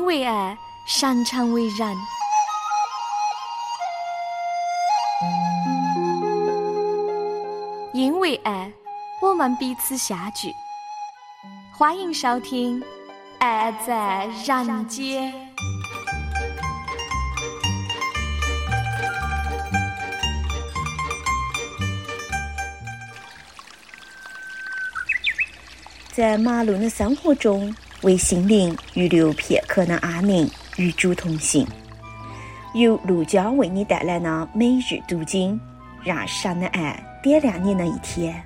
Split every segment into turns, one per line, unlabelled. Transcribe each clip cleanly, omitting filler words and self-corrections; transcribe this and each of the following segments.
为爱，擅长为人。因为爱，我们彼此相聚。欢迎收听《爱在人间》。
在忙碌的生活中，为心灵预留片刻的安宁，与主同行。由陆江为你带来的每日读经，让神的爱点亮你的一天。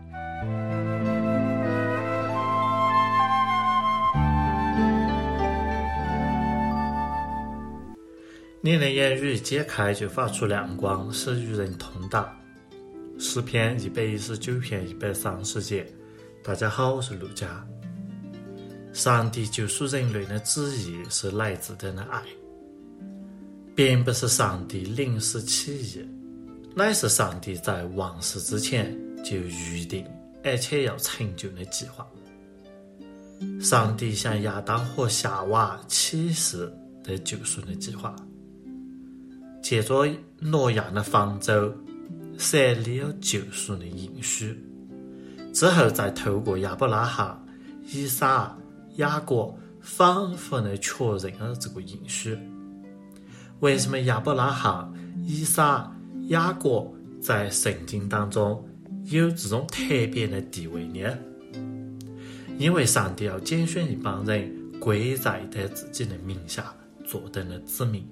你的言语解开，就发出亮光，使与人通达。诗篇119篇130节。大家好，我是陆家。上帝救赎人类的旨意是来自他的爱，并不是上帝临时起意，乃是上帝在万世之前就预定而且要成就的计划。上帝向亚当和夏娃启示的救赎的计划，借着挪亚的方舟设立了救赎的应许，之后再透过亚伯拉罕、以撒、雅各反复的确认了这个应许。为什么亚伯拉罕、以撒、雅各在圣经当中有这种特别的地位呢？因为上帝要拣选一帮人归在他自己的名下，做他的子民。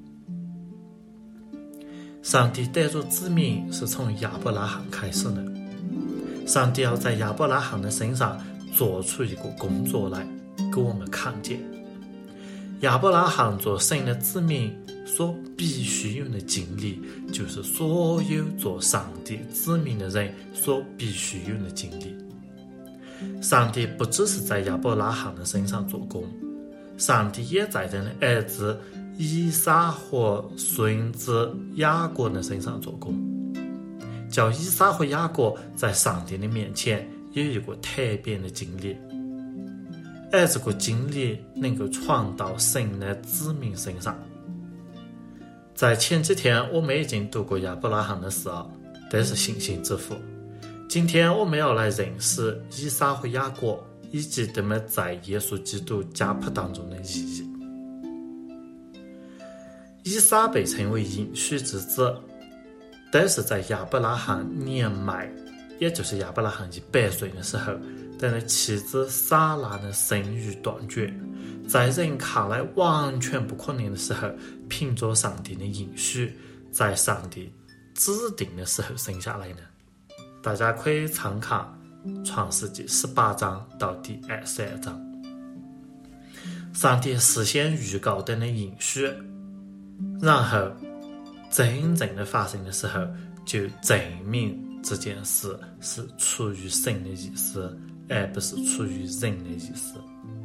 上帝得着子民是从亚伯拉罕开始的，上帝要在亚伯拉罕的身上做出一个工作来给我们看见。亚伯拉罕做神的子民所必须有的经历，就是所有做上帝子民的人所必须有的经历。上帝不只是在亚伯拉罕的身上做工，上帝也在他的儿子以撒和孙子雅各的身上做工，叫以撒和雅各在上帝的面前有一个特别的经历，而这个经历能够传到神的子民身上。在前几天我们已经读过亚伯拉罕的事了，这是信心之父。今天我们要来认识以撒和雅各以及他们在耶稣基督家谱当中的意义。以撒被称为应许之子，但是在亚伯拉罕年迈，也就是亚伯拉罕100岁的时候，他的妻子撒拉的生育断绝，在人看来完全不可能的时候，凭着上帝的应许，在上帝指定的时候生下来的。大家可以参考创世纪18章到第22章。上帝事先预告他的应许，然后真正的发生的时候，就证明这件事是出于神的意思，而不是出于人的意思。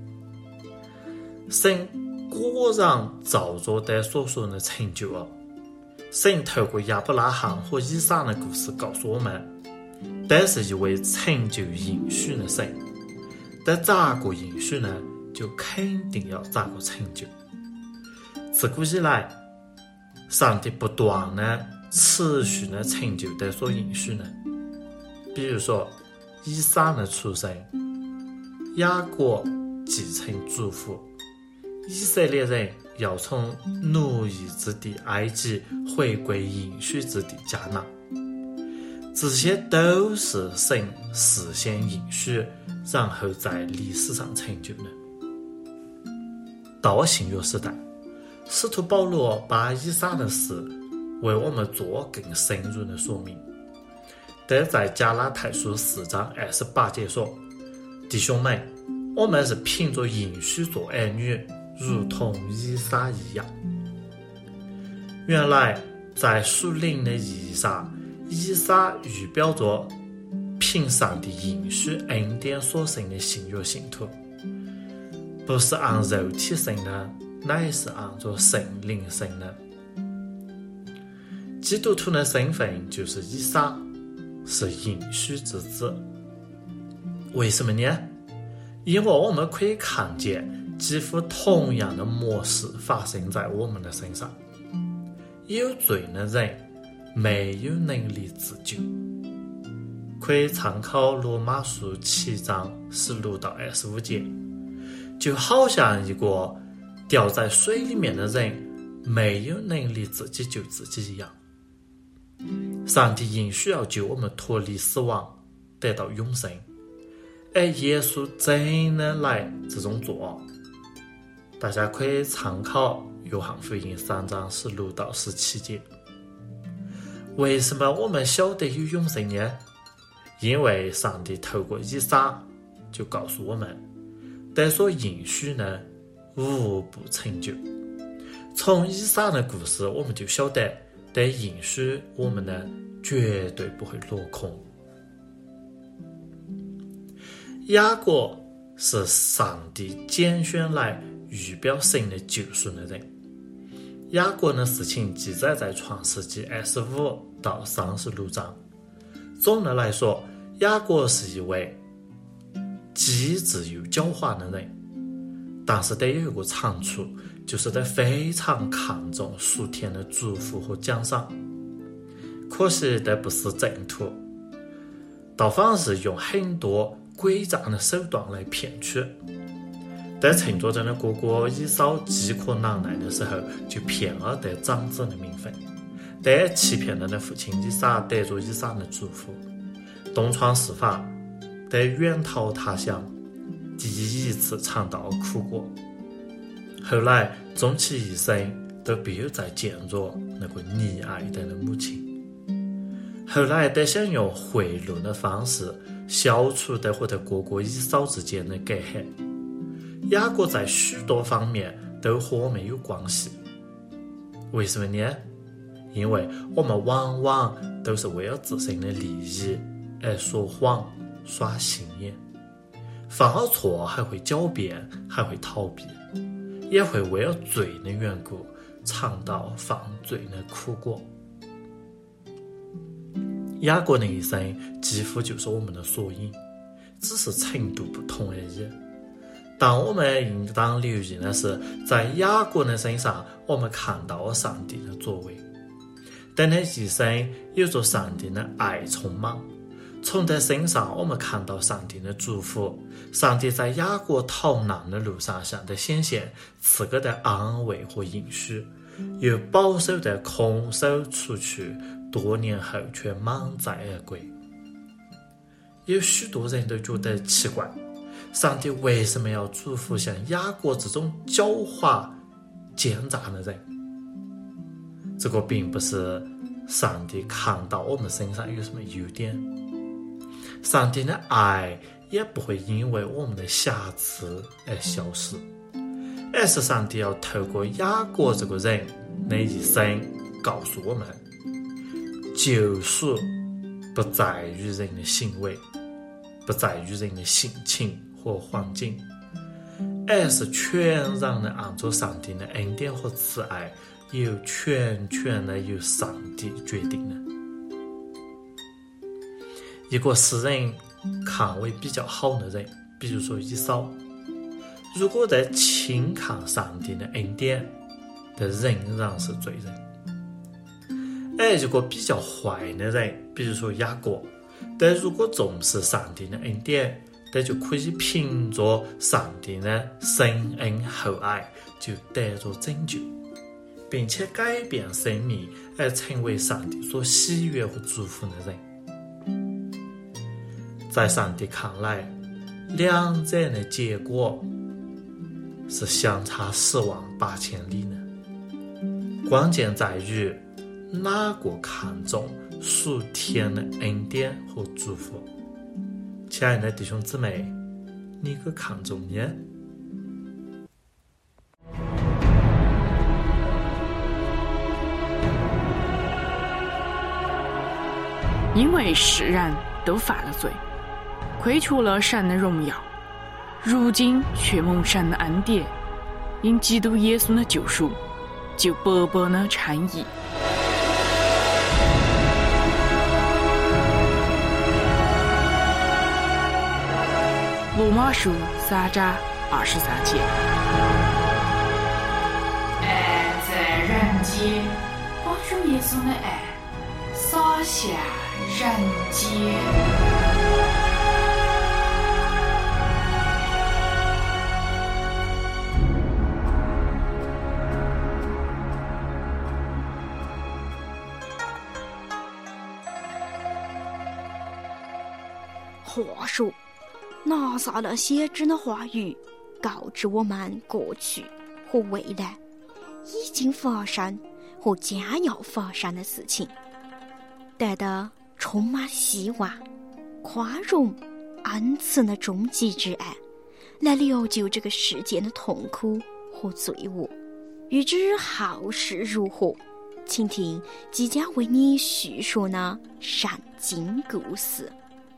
神果然照着他所说的成就了。神透过亚伯拉罕和以撒的故事告诉我们，他是一位成就应许的神，他咋个应许呢，就肯定要咋个成就。自古以来，上帝不断的持续的成就他所应许的。比如说以撒的出生，雅各继承祝福，以色列人要从奴役之地埃及回归应许之地迦南，这些都是神事先应许，然后在历史上成就的。到新约时代，使徒保罗把以撒的事为我们做更深入的说明。他在加拉太书4章28节说：弟兄们，我们是凭着应许做儿女，如同以撒一样。原来在属灵的意义上，以撒预表着凭上帝应许恩典所生的新约信徒，不是按肉体生的，乃是按着圣灵生的。基督徒的身份就是以撒，是应许之子。为什么呢？因为我们可以看见几乎同样的模式发生在我们的身上。有罪的人没有能力自救。可以参考罗马书7章16到25节，就好像一个掉在水里面的人没有能力自己救自己一样。上帝应许要救我们脱离死亡，得到永生，而耶稣真的来这种做。大家可以参考约翰福音3章16到17节。为什么我们晓得有永生呢？因为上帝透过以撒就告诉我们，他所应许呢无不成就。从以撒的故事我们就晓得，他应许我们呢绝对不会落空。雅各是上帝拣选来预表神的救赎的人。雅各的事情记载在创世纪25到36章。总的来说，雅各是一位机智又狡猾的人，但是他有一个长处，就是他非常看重属天的祝福和奖赏。可惜他不是正途，倒反而是用很多诡诈的手段来骗取。在趁着他的哥哥以扫饥渴难耐的时候，就骗了他长子的名分。他欺骗他的父亲以撒，得着以撒的祝福，东窗事发，他远逃他乡，第一次尝到苦果。后来终其一生都没有再见着那个溺爱他的母亲。后来他想用贿赂的方式消除他和他哥哥以扫之间的隔阂。雅各在许多方面都和我们有关系。为什么呢？因为我们往往都是为了自身的利益而说谎耍心眼，犯了错还会狡辩，还会逃避，也会为了罪的缘故尝到犯罪的苦果。雅各的一生几乎就是我们的缩影，只是程度不同而已。但我们应当留意的是，在雅各的身上我们看到了上帝的作为。他的一生有着上帝的爱充满，从他身上我们看到上帝的祝福。上帝在雅各逃难的路上向他显现，赐给他安慰和应许，又保守他空手出去，多年后却满载而归。有许多人都觉得奇怪，上帝为什么要祝福像雅各这种狡猾奸诈的人？这个并不是上帝看到我们身上有什么优点，上帝的爱也不会因为我们的瑕疵而消失，而是上帝要透过雅各这个人的一生告诉我们，救赎不在于人的行为，不在于人的性情和环境，而是全然的按照上帝的恩典和慈爱，全的由上帝决定的。一个世人看为比较好的人，比如说以扫，如果在轻看上帝的恩典，他仍然是罪人。而一个比较坏的人，比如说雅各，但如果重视上帝的恩典，他就可以凭着上帝的深恩厚爱，就得着拯救，并且改变生命，而成为上帝所喜悦和祝福的人。在上帝看来，两者的结果是相差10万8千里的。关键在于哪个看重属天的恩典和祝福。亲爱的弟兄姊妹，你可看重呢？
因为世人都犯了罪，亏缺了神的荣耀，如今却蒙神的恩典，因基督耶稣的救赎，就白白的称义。罗马书3章 23节。爱在人间，把主耶稣的爱洒向人间。
话说，拿撒勒先知的话语告知我们过去和未来已经发生和将要发生的事情，带着充满希望、宽容、恩慈的终极之爱，来疗救这个世界的痛苦和罪恶。欲知后事如何，请听即将为你叙述的圣经故事。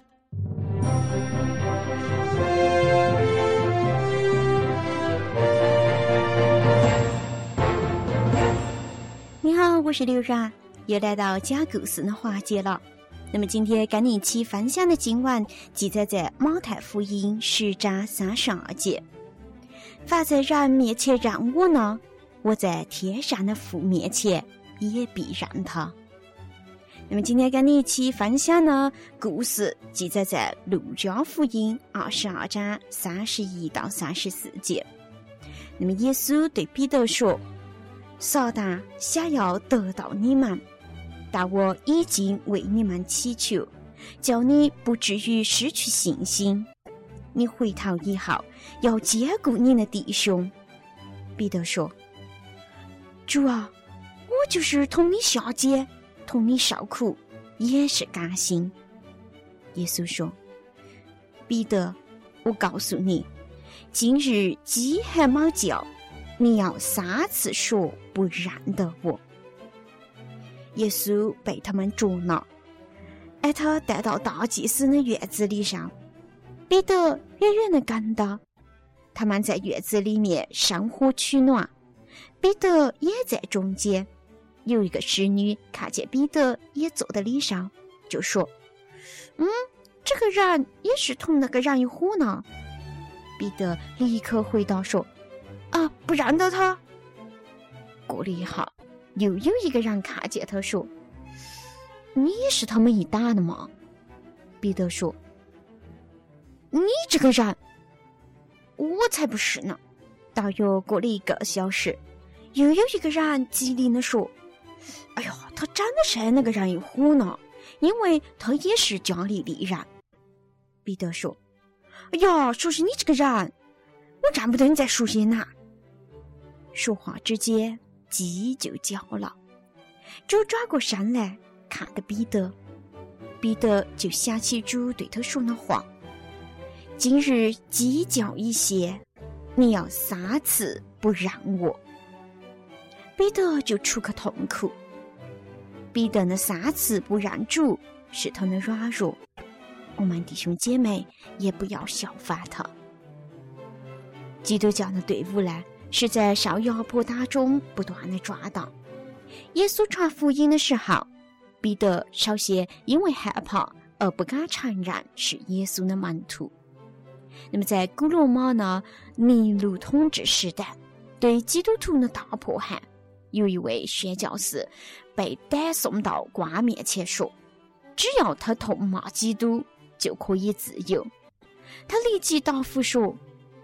你好，我是刘然，又来到讲故事的环节了。那么今天跟你一起分享的经文记载在马太福音10章32节。凡在人面前认我呢，我在天上的父面前也必认他。那么今天跟你一起分享的故事记载在路加福音22章31到34节。那么耶稣对彼得说，撒旦想要得到你们，但我已经为你们祈求，叫你不至于失去信心。你回头以后要兼顾你的弟兄。彼得说，主啊，我就是同你下监，同你受苦，也是甘心。耶稣说，彼得，我告诉你，今日鸡还没叫，你要3次说不认得我。耶稣被他们捉拿，把他带到大祭司的院子里上。彼得远远地跟到，他们在院子里面生火取暖，彼得也在中间。有一个使女看见彼得也坐在里上，就说，这个人也是同那个人一伙呢。彼得立刻回答说，不认得他。过了一会，又有一个人看见他说，你是他们一党的吗？彼得说，你这个人，我才不是呢。大约过了1个小时，又有一个人机灵地说，哎呀，他真的是那个人一伙呢，因为他也是加利利人。彼得说，哎呀，说是你这个人，我认不得你在说些哪。说话之间，鸡就叫了。主转过身来看着彼得，彼得就想起主对他说的话，今日鸡叫一些，你要3次不让我。彼得就出个痛苦。彼得的3次不让主是他的软弱，我们弟兄姐妹也不要效法他。基督教的队伍呢，是在受压迫当中不断的抓到。耶稣传福音的时候，彼得首先因为害怕而不敢承认是耶稣的门徒。那么在古罗马的尼禄统治时代，对基督徒的大迫害，有一位宣教士被逮送到官面前说，只要他痛骂基督就可以自由。他立即答复说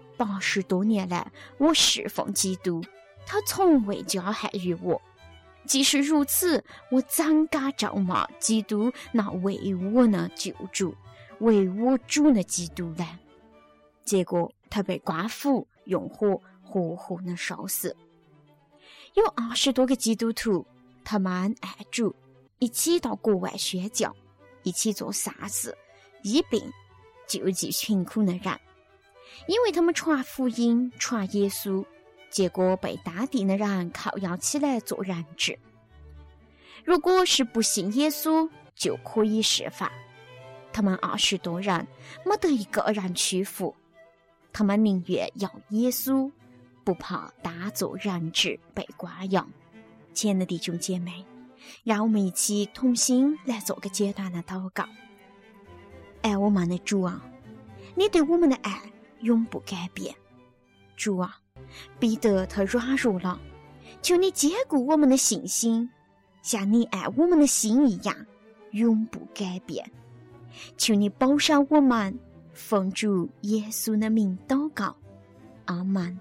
，80多年来我侍奉基督，他从未加害于我。即使如此，我怎敢咒骂基督那为我的救主，为我主的基督呢？结果他被官府用火活活的烧死。有20多个基督徒，他们爱主，一起到国外宣教，一起做善事，医病，救济贫苦的人。因为他们传福音，传耶稣，结果被当地的人扣押起来做人质。如果是不信耶稣，就可以释放。他们20多人没得一个人屈服，他们宁愿要耶稣，不怕当作人质被关押。亲爱的弟兄姐妹，让我们一起同心来做个简单的祷告。爱我们的主啊，你对我们的爱永不改变， 主啊，彼得他软弱了，求你坚固我们的信心，像你爱我们的心一样，永不改变。求你保守我们，奉主耶稣的名祷告，阿们。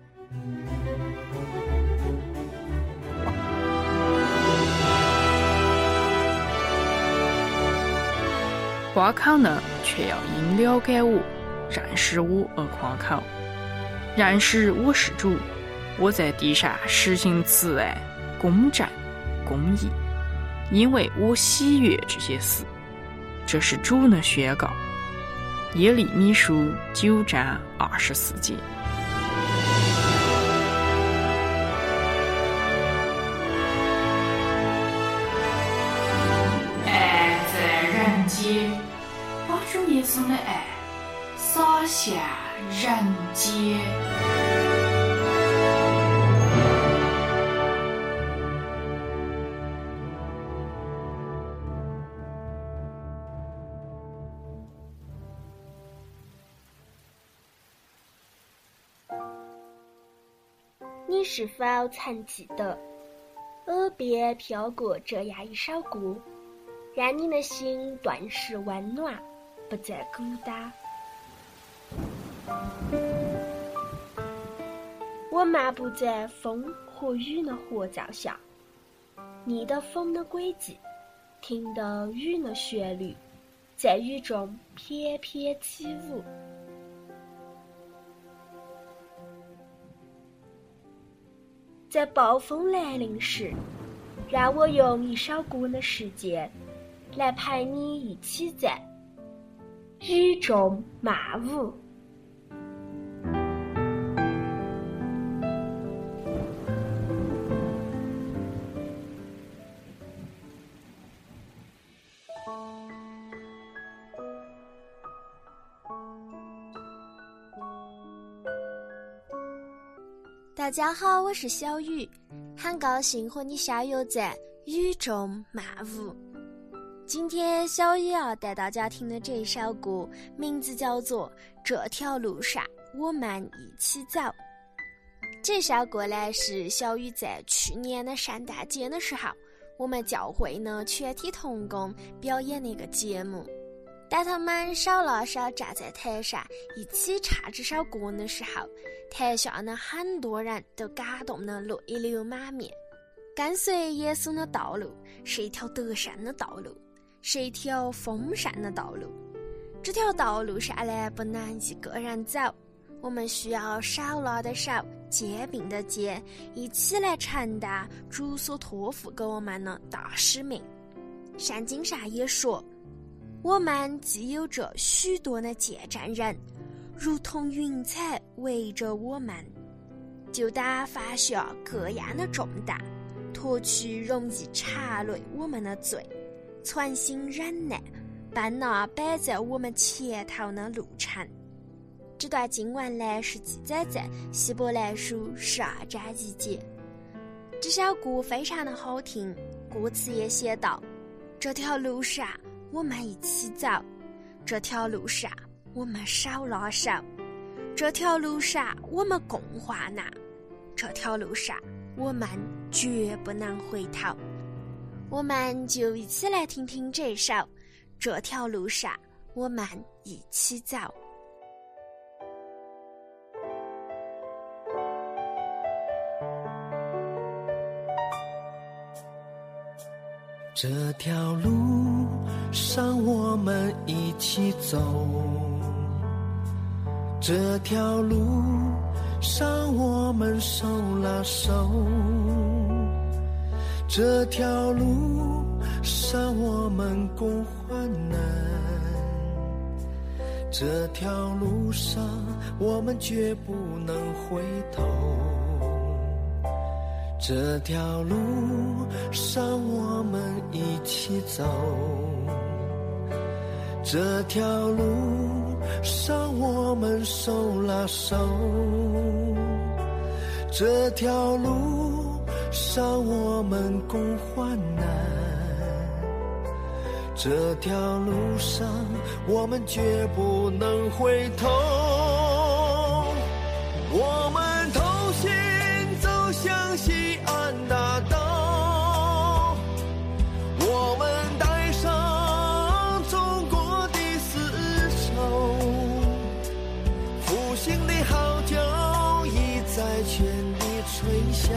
夸口呢，却要因了解我、认识我而夸口。认识我是主，我在地上实行慈爱、公正、公义，因为我喜悦这些事。这是主的宣告。耶利米书9章24节。
爱在人间，把主耶稣的爱洒向人间。
你是否曾记得耳边飘过这样一首歌，让你的心顿时温暖，不再孤单？我漫步在风和雨的合照下，逆的风的轨迹，听的雨的旋律，在雨中翩翩起舞。在暴风来临时，让我用一首歌的时间来陪你一起在雨中漫舞。大家好，我是小雨，很高兴和你相约在雨中漫舞。今天小雨要带大家听的这首歌名字叫做《这条路上我们一起走》。这首歌呢是小雨在去年的圣诞节的时候，我们教会呢全体同工表演的一个节目。当他们手拉手站在台上一起唱这首歌的时候，台下呢很多人都感动得泪流满面。跟随耶稣的道路是一条得胜的道路，是一条丰盛的道路。这条道路上呢不能一个人走，我们需要手拉的手，肩并的肩，一起来承担主所托付给我们的大使命。圣经上也说，我们既有着许多的见证人，如同云彩围着我们，就当放下各样的重担，脱去容易缠累我们的罪，存心忍耐，奔那摆在我们前头的路程。这段经文呢是记载在希伯来书12章1节。这首歌非常的好听，歌词也写道：这条路上我们一起走，这条路上我们手拉手，这条路上我们共患难，这条路上我们绝不能回头。我们就一起来听听这首《这条路上我们一起走》。
这条路上我们一起走，这条路上我们手拉手，这条路上我们共患难，这条路上我们绝不能回头，这条路上我们一起走，这条路上我们手拉手，这条路上我们共患难，这条路上我们绝不能回头。 我们同行走向西安大道，我们带上中国的丝绸，复兴的号角已在全地吹响，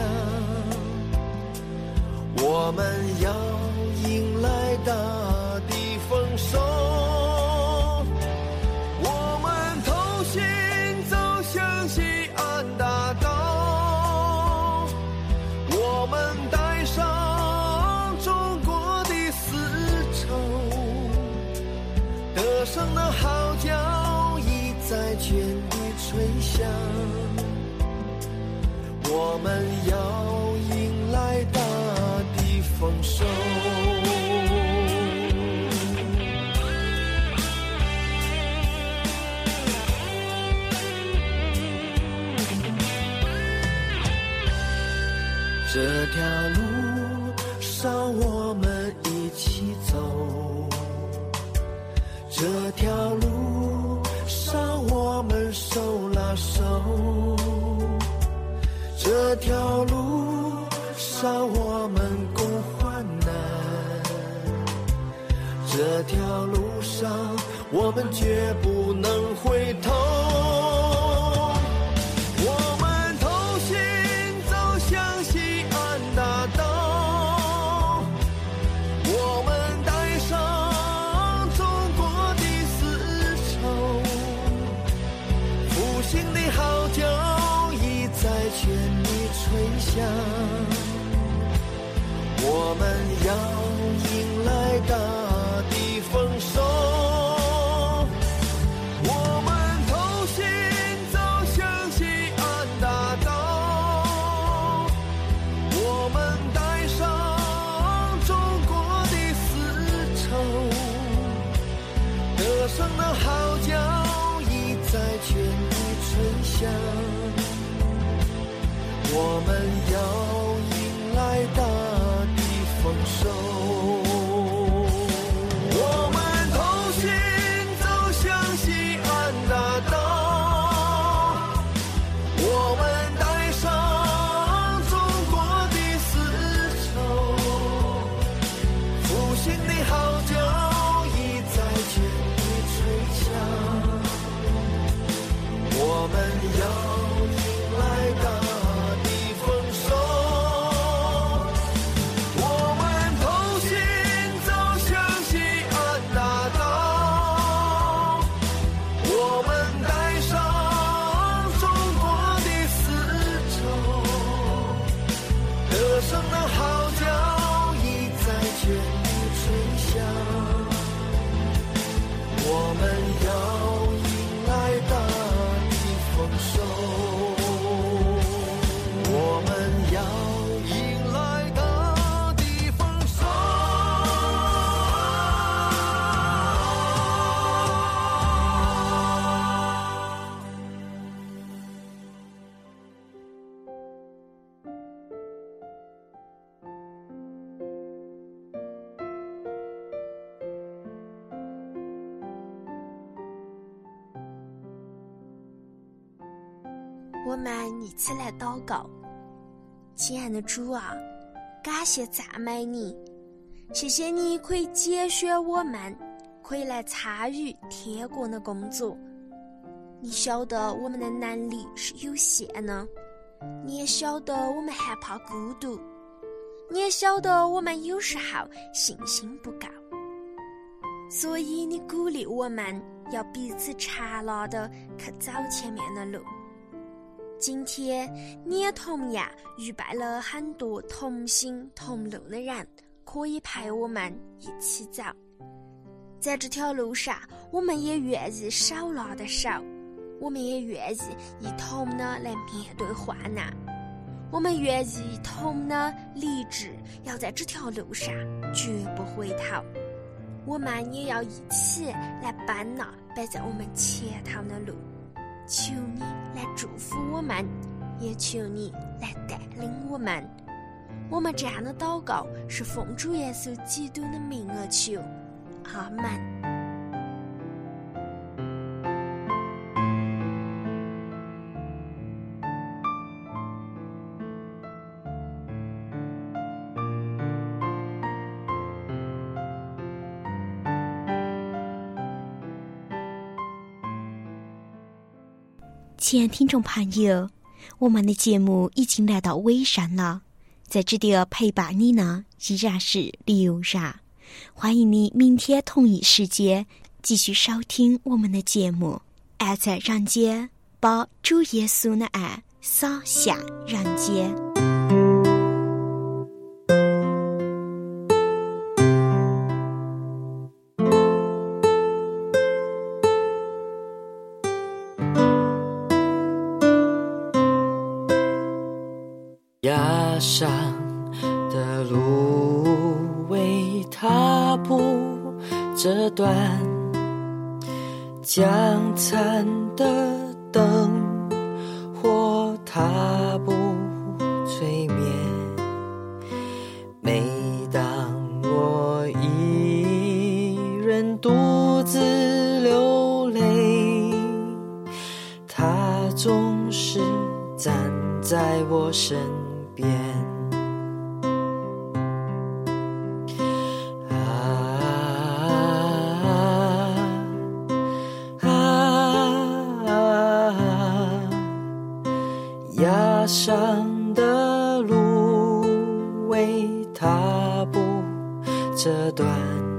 我们要迎来大地丰收。我们同行走向西安大道，我们带上中国的丝绸，得胜的号角已在全地吹响，我们要迎来大地丰收。这条路上我们一起走，这条路上我们手拉手，这条路上我们共患难，这条路上我们绝不能回头。我们同行走向西安大道，我们带上中国的丝绸，复兴的号角已在全地吹响，我们要迎来大地丰收。我们同行走向西安大道，我们带上中国的丝绸，得胜的号角已在全地吹响，我们要迎来大地丰收。我们同行走向西安大道，我们带上中国的丝绸，复兴的号角已在全地吹响，我们要迎来大地丰收。我们同行走向西安大道，我们带上中国的丝绸，得胜的号角已在全地吹响，我们要迎来大地丰收，我们要迎来大地丰收。
我们一起来祷告。亲爱的主啊，感谢赞美你，谢谢你可以拣选我们，可以来参与天国的工作。你晓得我们的能力是有限的，你也晓得我们害怕孤独，你也晓得我们有时候信心不够，所以你鼓励我们要彼此缠绕的去走前面的路。今天你也同样预备了很多同心同路的人，可以陪我们一起走。在这条路上，我们也愿意手拉的手，我们也愿意一同的来面对患难，我们愿意一同的立志要在这条路上绝不回头。我们也要一起来奔那摆在我们前头的路。求你来祝福我们，也求你来带领我们。我们这样的祷告是奉主耶稣基督的名而求，阿们。
亲爱听众朋友，我们的节目已经来到尾声了，在这里陪伴你呢，依然是刘然。欢迎你明天同一时间继续收听我们的节目。爱在人间，把主耶稣的爱洒向人间。
崖上的路为踏步这段，将残的灯或踏步催眠。每当我一人独自流泪，他总是站在我身边。崖上的路为踏步这段，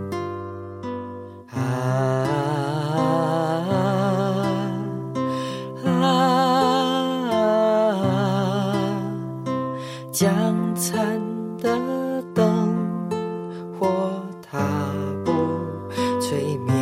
将残的灯或踏步催眠。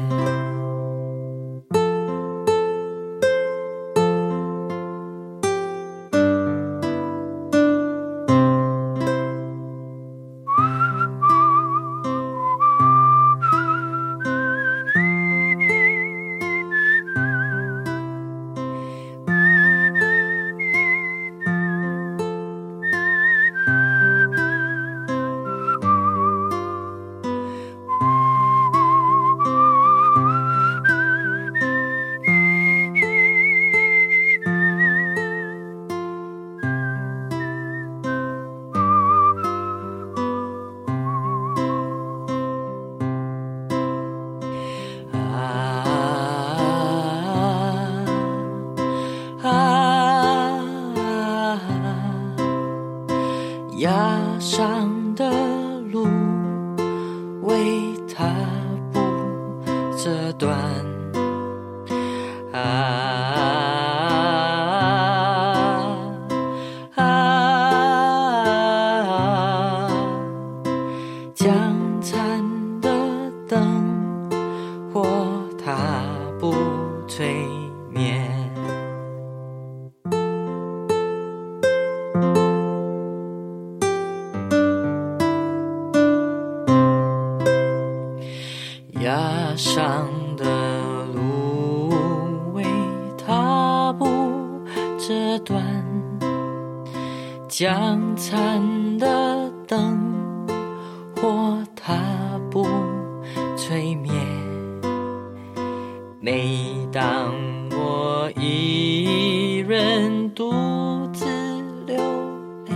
崖上的路为踏步这段，将残的灯或踏步催眠。崖上的路为踏步这段，将残的灯或踏步催眠。每当我一人独自流泪，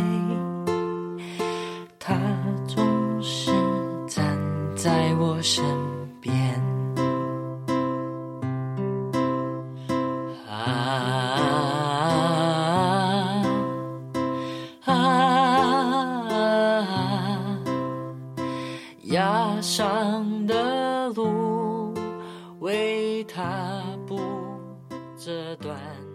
他总是站在我身边。崖上的路为踏步这段。